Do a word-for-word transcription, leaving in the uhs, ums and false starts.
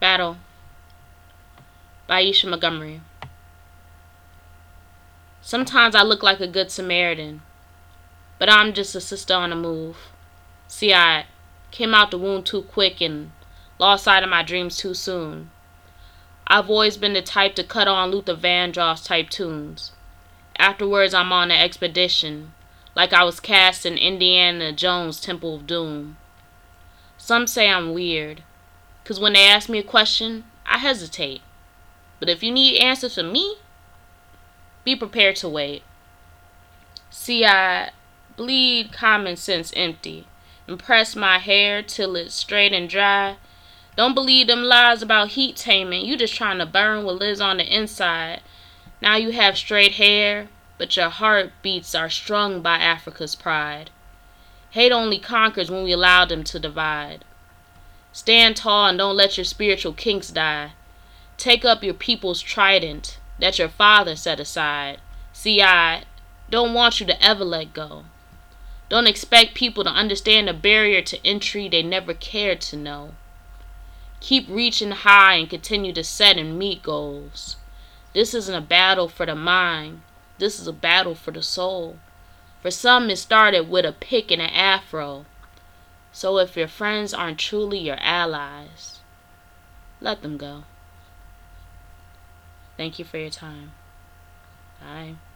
Battle by Aisha Montgomery. Sometimes I look like a good Samaritan, but I'm just a sister on the move. See, I came out the womb too quick and lost sight of my dreams too soon. I've always been the type to cut on Luther Vandross type tunes. Afterwards, I'm on an expedition, like I was cast in Indiana Jones' Temple of Doom. Some say I'm weird, 'cause when they ask me a question, I hesitate. But if you need answers from me, be prepared to wait. See, I bleed common sense empty, and press my hair till it's straight and dry. Don't believe them lies about heat taming. You just trying to burn what lives on the inside. Now you have straight hair, but your heartbeats are strung by Africa's pride. Hate only conquers when we allow them to divide. Stand tall and don't let your spiritual kinks die. Take up your people's trident that your father set aside. See, I don't want you to ever let go. Don't expect people to understand the barrier to entry they never cared to know. Keep reaching high and continue to set and meet goals. This isn't a battle for the mind. This is a battle for the soul. For some, it started with a pick and an afro. So if your friends aren't truly your allies, let them go. Thank you for your time. Bye.